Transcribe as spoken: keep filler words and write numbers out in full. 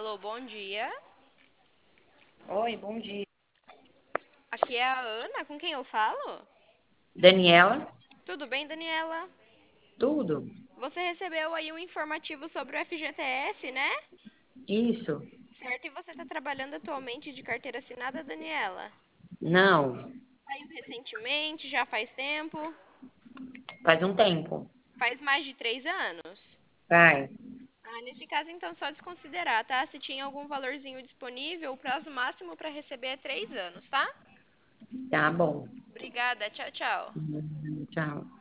Alô, bom dia. Oi, bom dia. Aqui é a Ana, com quem eu falo? Daniela, Tudo bem, Daniela? tudo? Você recebeu aí um informativo sobre o F G T S, né? Isso? Certo, e você está trabalhando atualmente de carteira assinada, Daniela? Não, Saiu recentemente, já faz tempo? faz um tempo. Faz mais de três anos? Faz. Ah, nesse caso, então, só desconsiderar, tá? Se tinha algum valorzinho disponível, o prazo máximo para receber é três anos, tá? Tá bom. Obrigada, tchau, tchau. Hum, Tchau.